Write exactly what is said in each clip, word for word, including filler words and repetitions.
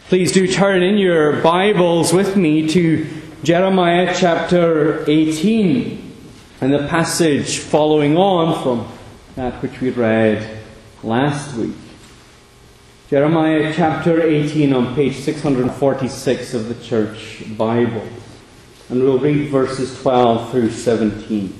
Please do turn in your Bibles with me to Jeremiah chapter eighteen and the passage following on from that which we read last week. Jeremiah chapter eighteen on page six forty-six of the Church Bible. And we'll read verses twelve through seventeen.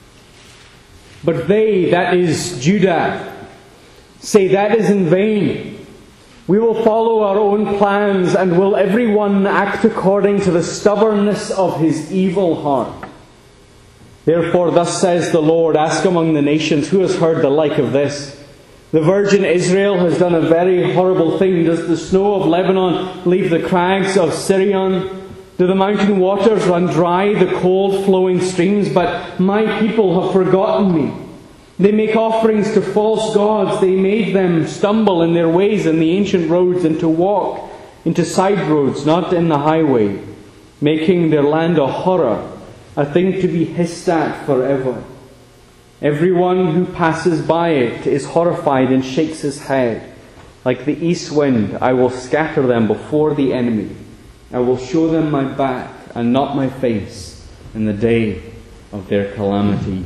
But they, that is Judah, say that is in vain. We will follow our own plans, and will every one act according to the stubbornness of his evil heart. Therefore thus says the Lord, ask among the nations, who has heard the like of this? The virgin Israel has done a very horrible thing. Does the snow of Lebanon leave the crags of Sirion? Do the mountain waters run dry, the cold flowing streams? But my people have forgotten me. They make offerings to false gods. They made them stumble in their ways in the ancient roads, and to walk into side roads, not in the highway, making their land a horror, a thing to be hissed at forever. Everyone who passes by it is horrified and shakes his head. Like the east wind, I will scatter them before the enemy. I will show them my back and not my face in the day of their calamity.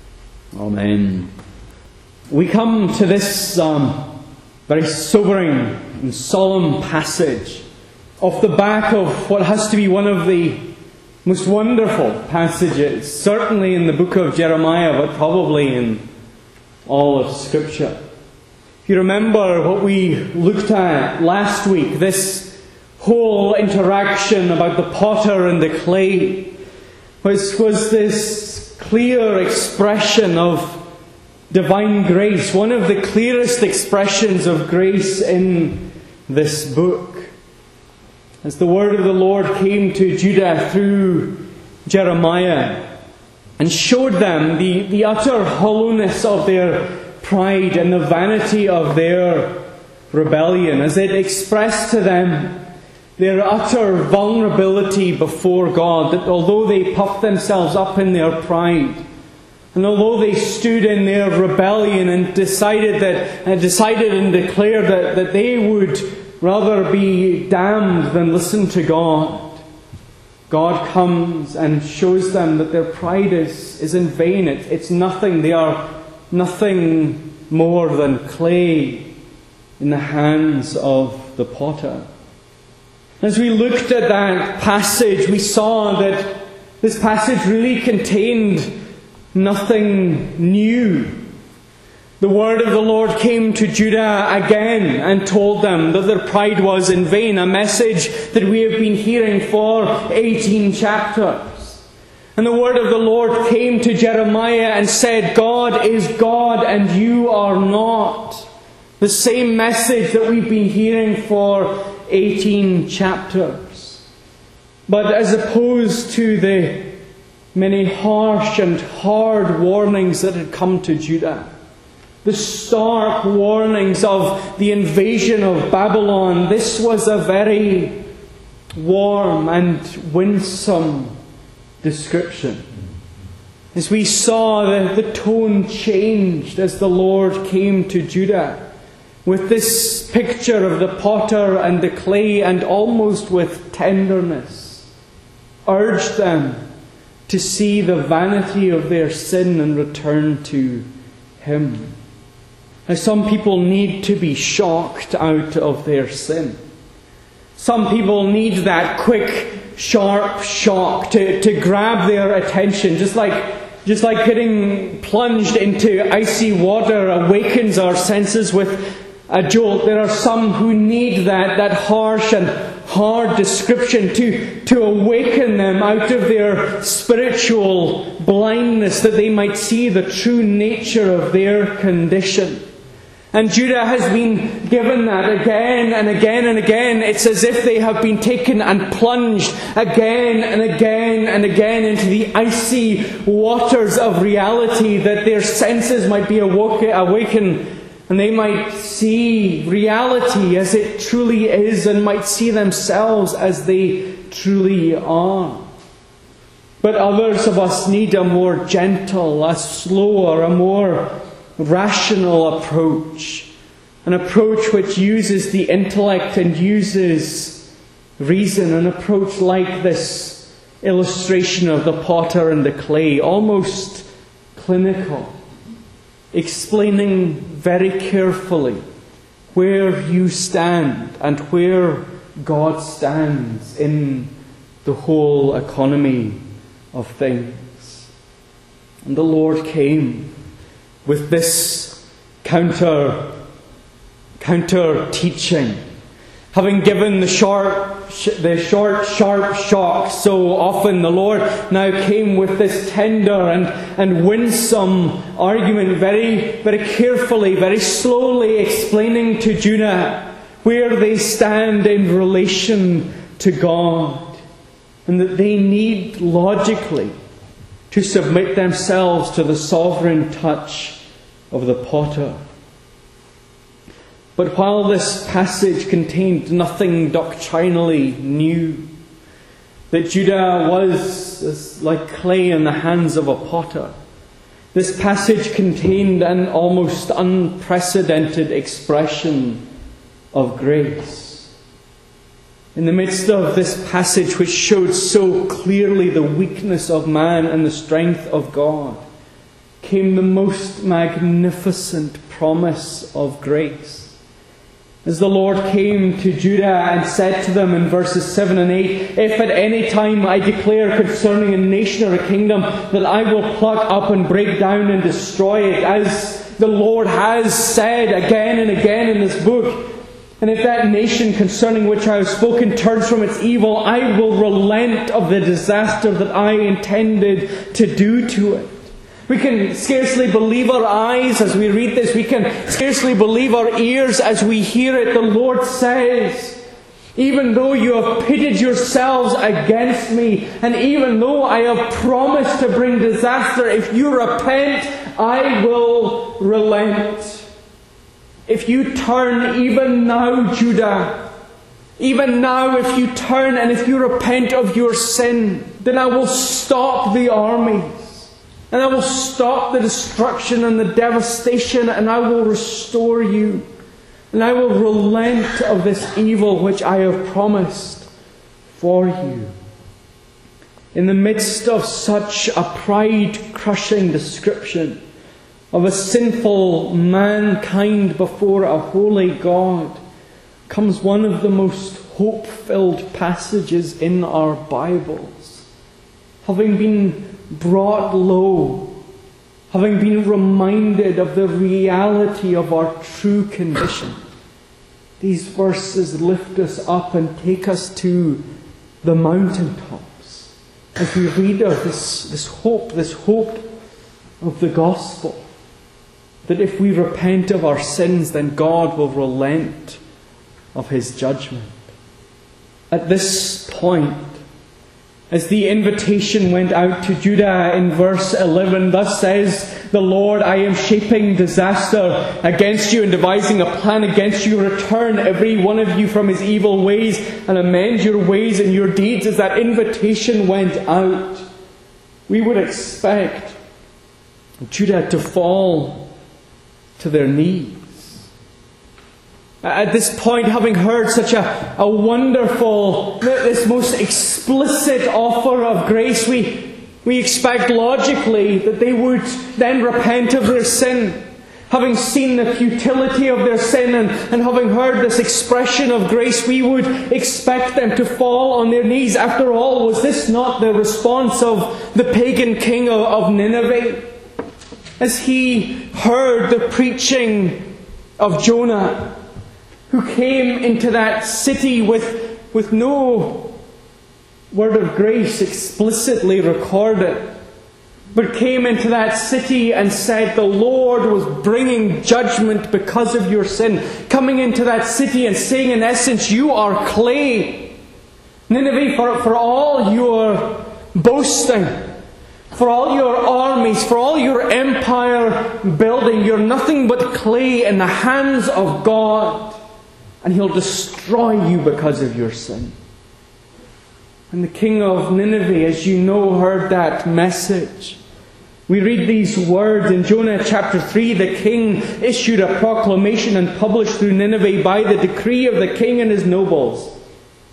Amen. We come to this um, very sobering and solemn passage off the back of what has to be one of the most wonderful passages, certainly in the book of Jeremiah, but probably in all of Scripture. If you remember what we looked at last week, this whole interaction about the potter and the clay, which was this clear expression of divine grace, one of the clearest expressions of grace in this book. As the word of the Lord came to Judah through Jeremiah and showed them the, the utter hollowness of their pride and the vanity of their rebellion, as it expressed to them their utter vulnerability before God, that although they puffed themselves up in their pride, and although they stood in their rebellion and decided that and decided and declared that, that they would rather be damned than listen to God, God comes and shows them that their pride is, is in vain. It, it's nothing. They are nothing more than clay in the hands of the potter. As we looked at that passage, we saw that this passage really contained nothing new. The word of the Lord came to Judah again and told them that their pride was in vain, a message that we have been hearing for eighteen chapters. And the word of the Lord came to Jeremiah and said, God is God and you are not. The same message that we've been hearing for eighteen chapters. But as opposed to the many harsh and hard warnings that had come to Judah, the stark warnings of the invasion of Babylon, this was a very warm and winsome description. As we saw, the, the tone changed as the Lord came to Judah with this picture of the potter and the clay, and almost with tenderness urged them to see the vanity of their sin and return to Him. Now, some people need to be shocked out of their sin. Some people need that quick, sharp shock to, to grab their attention, just like just like getting plunged into icy water awakens our senses with a jolt. There are some who need that, that harsh and hard description to, to awaken them out of their spiritual blindness, that they might see the true nature of their condition. And Judah has been given that again and again and again. It's as if they have been taken and plunged again and again and again into the icy waters of reality, that their senses might be awakened and they might see reality as it truly is, and might see themselves as they truly are. But others of us need a more gentle, a slower, a more rational approach. An approach which uses the intellect and uses reason and approach like this illustration of the potter and the clay, almost clinical, explaining very carefully where you stand and where God stands in the whole economy of things. And the Lord came with this counter, counter teaching, having given the short, the short, sharp shock so often. The Lord now came with this tender and, and winsome argument, very, very carefully, very slowly explaining to Judah where they stand in relation to God, and that they need logically to submit themselves to the sovereign touch of the potter. But while this passage contained nothing doctrinally new, that Judah was like clay in the hands of a potter, this passage contained an almost unprecedented expression of grace. In the midst of this passage, which showed so clearly the weakness of man and the strength of God, came the most magnificent promise of grace. As the Lord came to Judah and said to them in verses seven and eight, "If at any time I declare concerning a nation or a kingdom that I will pluck up and break down and destroy it, as the Lord has said again and again in this book, and if that nation concerning which I have spoken turns from its evil, I will relent of the disaster that I intended to do to it." We can scarcely believe our eyes as we read this. We can scarcely believe our ears as we hear it. The Lord says, "Even though you have pitted yourselves against me, and even though I have promised to bring disaster, if you repent, I will relent. If you turn even now, Judah, even now if you turn and if you repent of your sin, then I will stop the armies. And I will stop the destruction and the devastation, and I will restore you. And I will relent of this evil which I have promised for you." In the midst of such a pride-crushing description of a sinful mankind before a holy God, comes one of the most hope-filled passages in our Bibles. Having been brought low, having been reminded of the reality of our true condition, these verses lift us up and take us to the mountaintops as we read of this, this hope, this hope of the gospel, that if we repent of our sins, then God will relent of His judgment. At this point, as the invitation went out to Judah in verse eleven, "Thus says the Lord, I am shaping disaster against you and devising a plan against you. Return every one of you from his evil ways and amend your ways and your deeds." As that invitation went out, we would expect Judah to fall to their knees. At this point, having heard such a, a wonderful, this most explicit offer of grace, we, we expect logically that they would then repent of their sin. Having seen the futility of their sin and, and having heard this expression of grace, we would expect them to fall on their knees. After all, was this not the response of the pagan king of, of Nineveh? As he heard the preaching of Jonah, who came into that city with, with no word of grace explicitly recorded, but came into that city and said the Lord was bringing judgment because of your sin. Coming into that city and saying, in essence, you are clay. Nineveh, for, for all your boasting, for all your armies, for all your empire building, you're nothing but clay in the hands of God. And He'll destroy you because of your sin. And the king of Nineveh, as you know, heard that message. We read these words in Jonah chapter three. "The king issued a proclamation and published through Nineveh by the decree of the king and his nobles,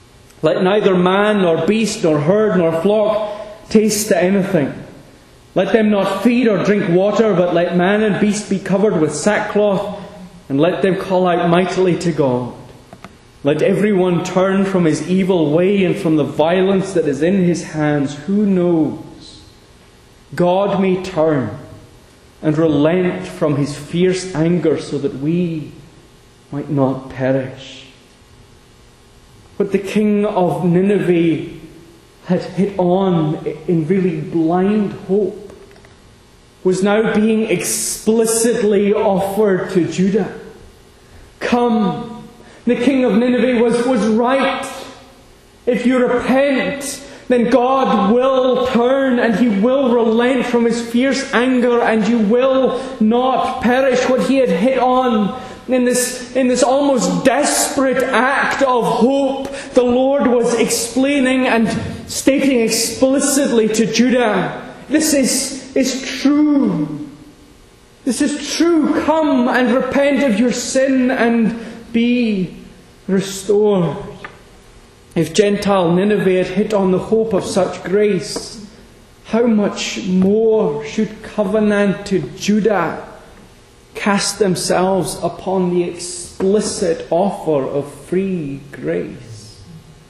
Let neither man nor beast nor herd nor flock taste to anything. Let them not feed or drink water, but let man and beast be covered with sackcloth, and let them call out mightily to God. Let everyone turn from his evil way and from the violence that is in his hands. Who knows? God may turn and relent from his fierce anger so that we might not perish. But the king of Nineveh had hit on in really blind hope was now being explicitly offered to Judah. Come. The king of Nineveh was, was right. If you repent, then God will turn and he will relent from his fierce anger and you will not perish. What he had hit on in this, in this almost desperate act of hope, the Lord was explaining and stating explicitly to Judah, this is, is true. This is true. Come and repent of your sin and be restored. If Gentile Nineveh had hit on the hope of such grace, how much more should covenanted Judah cast themselves upon the explicit offer of free grace?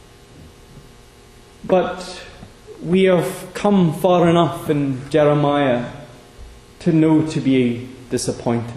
But we have come far enough in Jeremiah to know to be disappointed.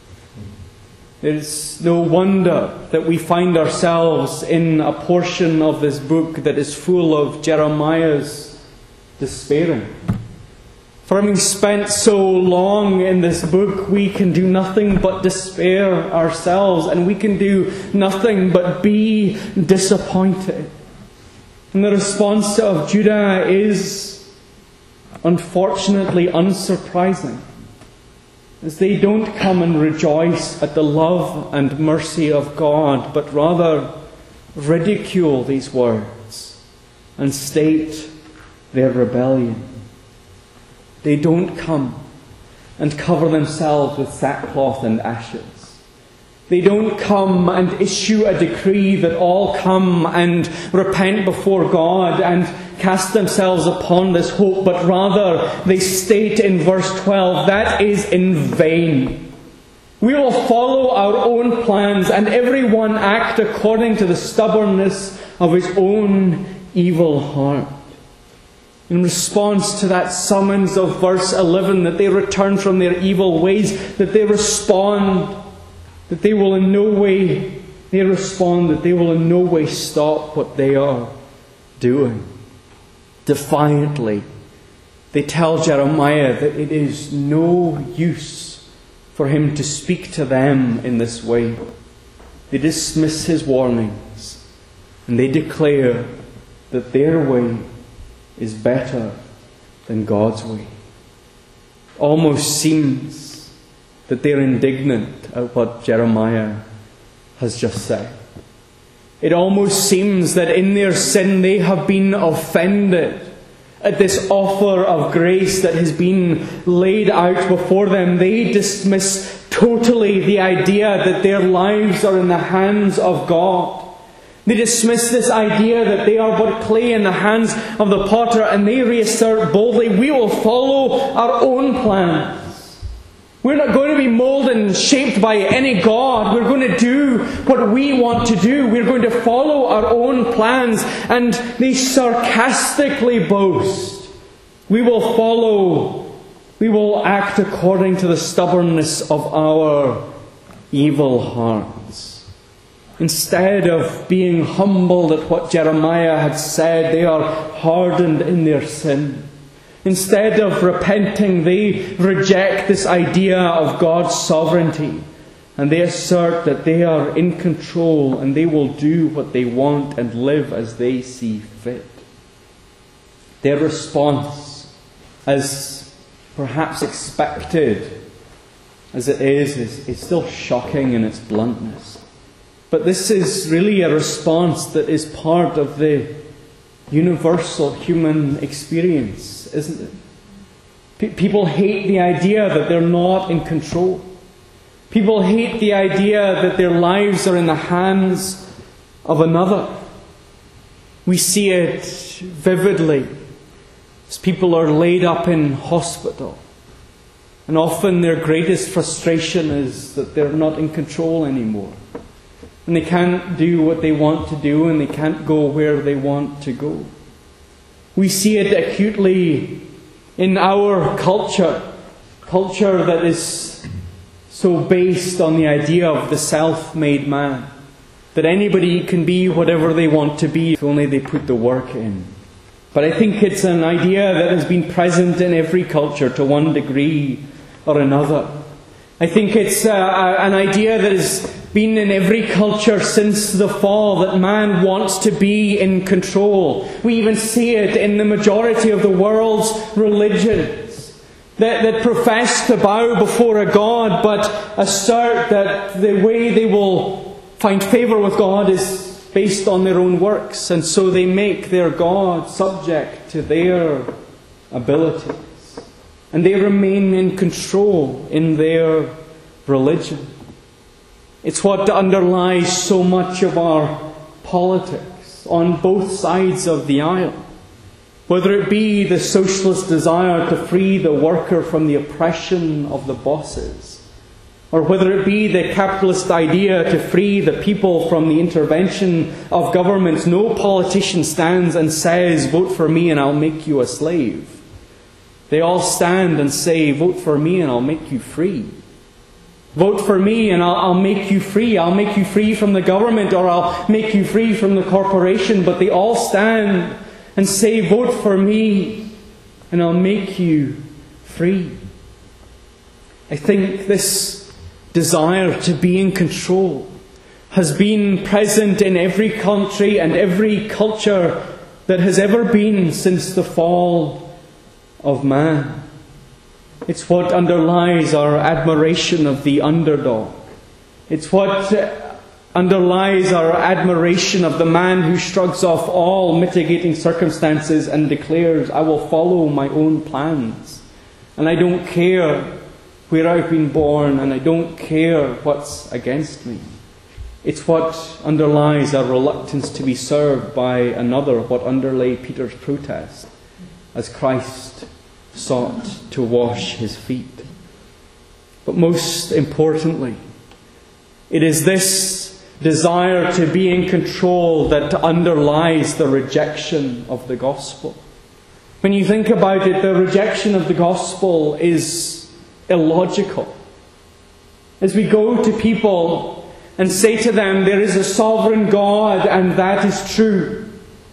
It is no wonder that we find ourselves in a portion of this book that is full of Jeremiah's despairing. For having spent so long in this book, we can do nothing but despair ourselves, and we can do nothing but be disappointed. And the response of Judah is, unfortunately, unsurprising, as they don't come and rejoice at the love and mercy of God, but rather ridicule these words and state their rebellion. They don't come and cover themselves with sackcloth and ashes. They don't come and issue a decree that all come and repent before God and cast themselves upon this hope, but rather they state in verse twelve, that is in vain. We will follow our own plans and everyone act according to the stubbornness of his own evil heart. In response to that summons of verse eleven, that they return from their evil ways, that they respond, that they will in no way, they respond that they will in no way stop what they are doing. Defiantly, they tell Jeremiah that it is no use for him to speak to them in this way. They dismiss his warnings and they declare that their way is better than God's way. Almost seems that they're indignant at what Jeremiah has just said. It almost seems that in their sin they have been offended at this offer of grace that has been laid out before them. They dismiss totally the idea that their lives are in the hands of God. They dismiss this idea that they are but clay in the hands of the potter, and they reassert boldly, we will follow our own plans. We're not going to be molded and shaped by any God. We're going to do what we want to do. We're going to follow our own plans. And they sarcastically boast, we will follow, we will act according to the stubbornness of our evil hearts. Instead of being humbled at what Jeremiah had said, they are hardened in their sin. Instead of repenting, they reject this idea of God's sovereignty. And they assert that they are in control and they will do what they want and live as they see fit. Their response, as perhaps expected as it is, is, is still shocking in its bluntness. But this is really a response that is part of the universal human experience, isn't it? P- people hate the idea that they're not in control. People hate the idea that their lives are in the hands of another. We see it vividly as people are laid up in hospital. And often their greatest frustration is that they're not in control anymore. And they can't do what they want to do, and they can't go where they want to go. We see it acutely in our culture. Culture that is so based on the idea of the self-made man. That anybody can be whatever they want to be if only they put the work in. But I think it's an idea that has been present in every culture to one degree or another. I think it's uh, an idea that has been in every culture since the fall, that man wants to be in control. We even see it in the majority of the world's religions that, that profess to bow before a God, but assert that the way they will find favour with God is based on their own works, and so they make their God subject to their abilities. And they remain in control in their religion. It's what underlies so much of our politics on both sides of the aisle. Whether it be the socialist desire to free the worker from the oppression of the bosses, or whether it be the capitalist idea to free the people from the intervention of governments. No politician stands and says, vote for me and I'll make you a slave. They all stand and say, vote for me and I'll make you free. Vote for me and I'll, I'll make you free. I'll make you free from the government, or I'll make you free from the corporation. But they all stand and say, vote for me and I'll make you free. I think this desire to be in control has been present in every country and every culture that has ever been since the fall of man. It's what underlies our admiration of the underdog. It's what underlies our admiration of the man who shrugs off all mitigating circumstances and declares, I will follow my own plans. And I don't care where I've been born, and I don't care what's against me. It's what underlies our reluctance to be served by another, what underlay Peter's protest as Christ sought to wash his feet. But most importantly, it is this desire to be in control that underlies the rejection of the gospel. When you think about it, the rejection of the gospel is illogical. As we go to people and say to them, there is a sovereign God and that is true,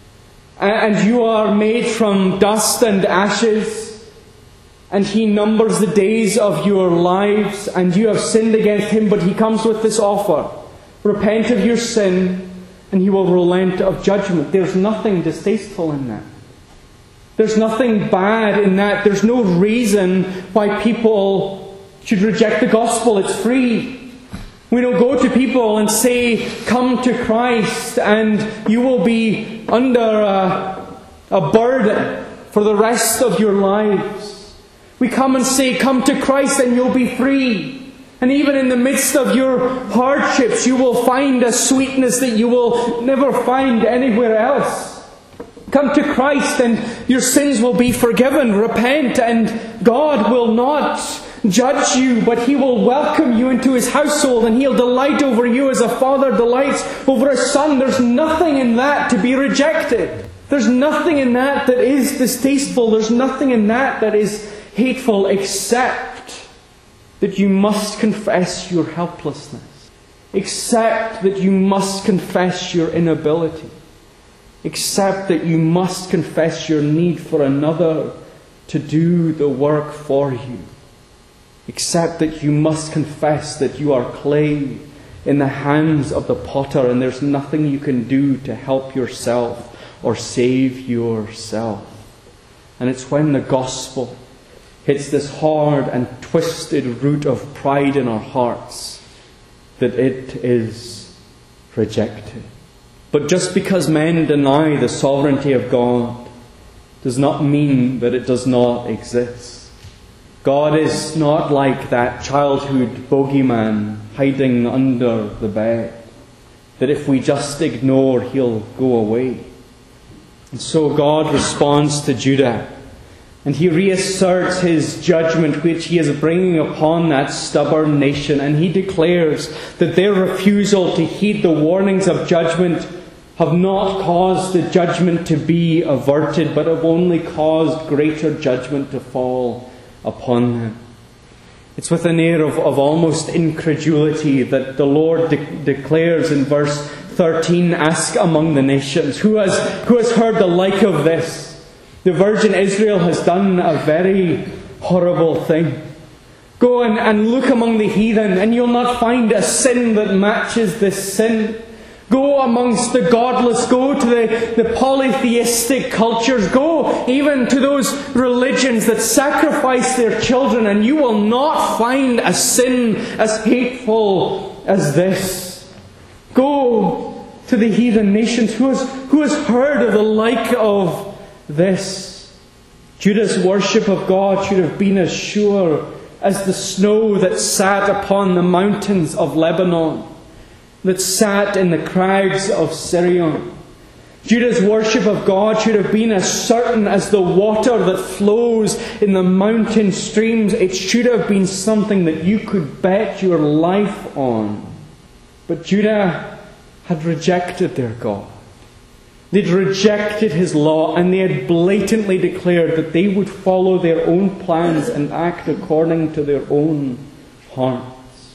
and you are made from dust and ashes, and He numbers the days of your lives, and you have sinned against Him, but He comes with this offer. Repent of your sin, and He will relent of judgment. There's nothing distasteful in that. There's nothing bad in that. There's no reason why people should reject the gospel. It's free. We don't go to people and say, come to Christ, and you will be under a, a burden for the rest of your lives. We come and say, come to Christ and you'll be free. And even in the midst of your hardships, you will find a sweetness that you will never find anywhere else. Come to Christ and your sins will be forgiven. Repent and God will not judge you, but He will welcome you into His household, and He'll delight over you as a father delights over a son. There's nothing in that to be rejected. There's nothing in that that is distasteful. There's nothing in that that is hateful, except that you must confess your helplessness, except that you must confess your inability, except that you must confess your need for another to do the work for you, except that you must confess that you are clay in the hands of the potter and there's nothing you can do to help yourself or save yourself. And it's when the gospel hits this hard and twisted root of pride in our hearts that it is rejected. But just because men deny the sovereignty of God does not mean that it does not exist. God is not like that childhood bogeyman hiding under the bed, that if we just ignore, He'll go away. And so God responds to Judah, and he reasserts his judgment which he is bringing upon that stubborn nation, and he declares that their refusal to heed the warnings of judgment have not caused the judgment to be averted, but have only caused greater judgment to fall upon them. It's with an air of, of almost incredulity that the Lord de- declares in verse thirteen, "Ask among the nations, who has, who has heard the like of this? The virgin Israel has done a very horrible thing. Go and, and look among the heathen, and you'll not find a sin that matches this sin. Go amongst the godless, go to the, the polytheistic cultures, go even to those religions that sacrifice their children, and you will not find a sin as hateful as this. Go to the heathen nations. Who has, who has heard of the like of this?" Judah's worship of God should have been as sure as the snow that sat upon the mountains of Lebanon, that sat in the crags of Sirion. Judah's worship of God should have been as certain as the water that flows in the mountain streams. It should have been something that you could bet your life on. But Judah had rejected their God. They'd rejected His law, and they had blatantly declared that they would follow their own plans and act according to their own hearts.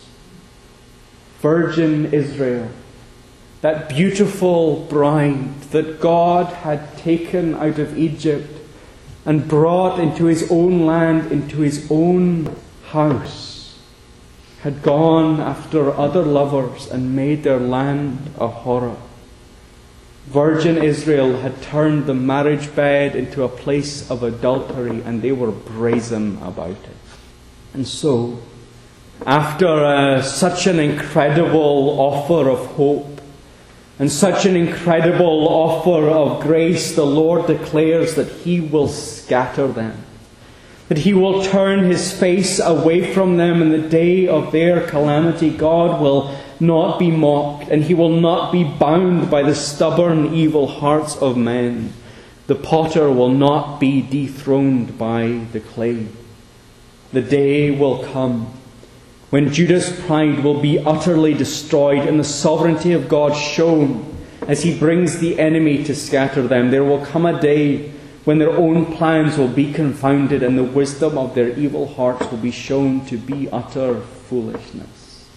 Virgin Israel, that beautiful bride that God had taken out of Egypt and brought into His own land, into His own house, had gone after other lovers and made their land a horror. Virgin Israel had turned the marriage bed into a place of adultery, and they were brazen about it. And so, after uh, such an incredible offer of hope and such an incredible offer of grace, the Lord declares that He will scatter them, that He will turn His face away from them in the day of their calamity. God will not be mocked, and He will not be bound by the stubborn, evil hearts of men. The potter will not be dethroned by the clay. The day will come when Judah's pride will be utterly destroyed and the sovereignty of God shown as He brings the enemy to scatter them. There will come a day when their own plans will be confounded and the wisdom of their evil hearts will be shown to be utter foolishness.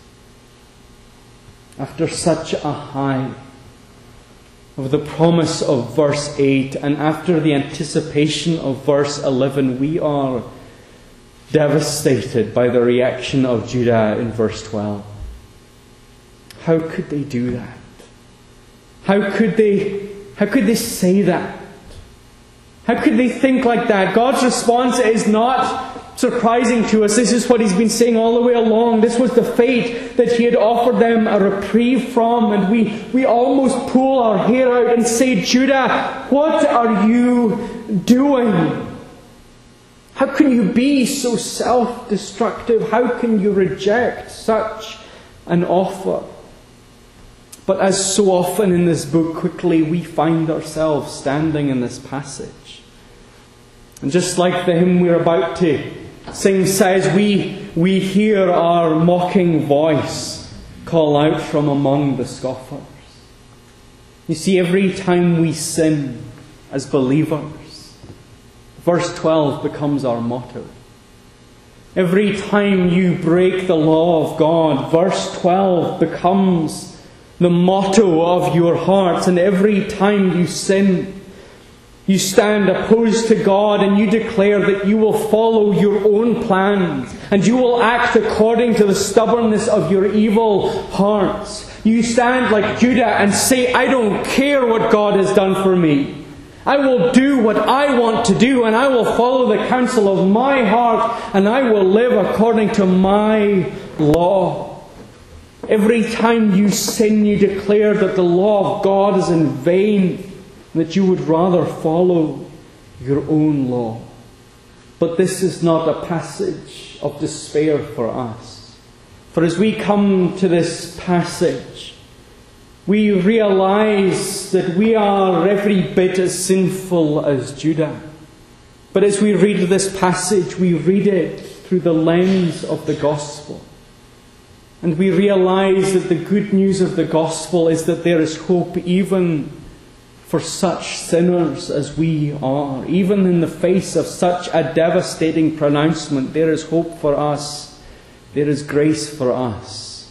After such a high of the promise of verse eight, and after the anticipation of verse eleven, we are devastated by the reaction of Judah in verse twelve. How could they do that? How could they, how could they say that? How could they think like that? God's response is not surprising to us. This is what He's been saying all the way along. This was the fate that He had offered them a reprieve from. And we, we almost pull our hair out and say, Judah, what are you doing? How can you be so self-destructive? How can you reject such an offer? But as so often in this book, quickly we find ourselves standing in this passage. And just like the hymn we're about to sing says, we, we hear our mocking voice call out from among the scoffers. You see, every time we sin as believers, verse twelve becomes our motto. Every time you break the law of God, verse twelve becomes the motto of your hearts. And every time you sin, you stand opposed to God and you declare that you will follow your own plans and you will act according to the stubbornness of your evil hearts. You stand like Judah and say, I don't care what God has done for me. I will do what I want to do, and I will follow the counsel of my heart, and I will live according to my law. Every time you sin, you declare that the law of God is in vain, that you would rather follow your own law. But this is not a passage of despair for us. For as we come to this passage, we realize that we are every bit as sinful as Judah. But as we read this passage, we read it through the lens of the gospel. And we realize that the good news of the gospel is that there is hope even for such sinners as we are. Even in the face of such a devastating pronouncement, there is hope for us. There is grace for us.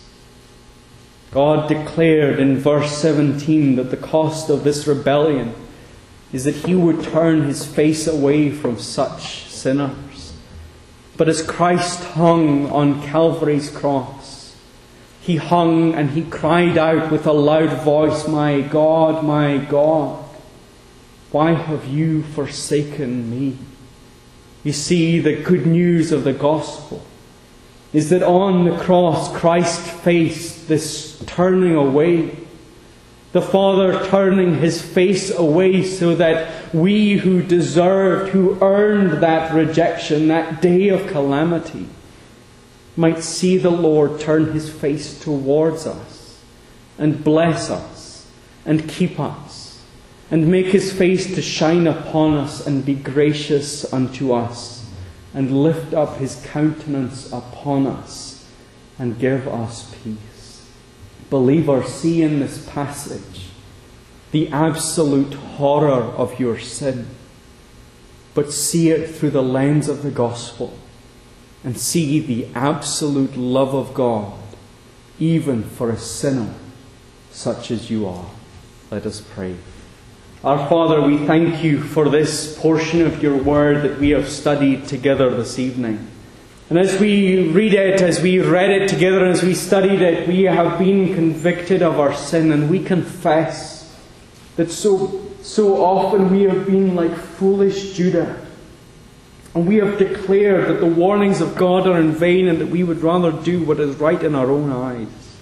God declared in verse seventeen that the cost of this rebellion is that He would turn His face away from such sinners. But as Christ hung on Calvary's cross, He hung and He cried out with a loud voice, "My God, my God, why have you forsaken me?" You see, the good news of the gospel is that on the cross Christ faced this turning away. The Father turning His face away so that we who deserved, who earned that rejection, that day of calamity, might see the Lord turn His face towards us and bless us and keep us and make His face to shine upon us and be gracious unto us and lift up His countenance upon us and give us peace. Believer, see in this passage the absolute horror of your sin, but see it through the lens of the gospel and see the absolute love of God even for a sinner such as you are. Let us pray. Our Father, we thank You for this portion of Your word that we have studied together this evening. And as we read it, as we read it together, as we studied it, we have been convicted of our sin, and we confess that so, so often we have been like foolish Judah. And we have declared that the warnings of God are in vain and that we would rather do what is right in our own eyes.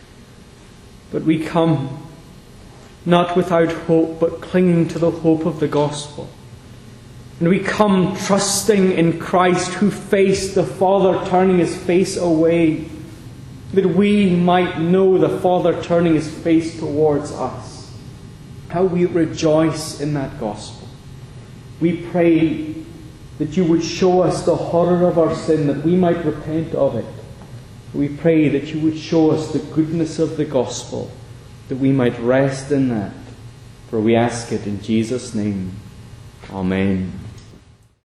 But we come not without hope, but clinging to the hope of the gospel. And we come trusting in Christ, who faced the Father turning His face away, that we might know the Father turning His face towards us. How we rejoice in that gospel. We pray that You would show us the horror of our sin, that we might repent of it. We pray that You would show us the goodness of the gospel, that we might rest in that. For we ask it in Jesus' name. Amen.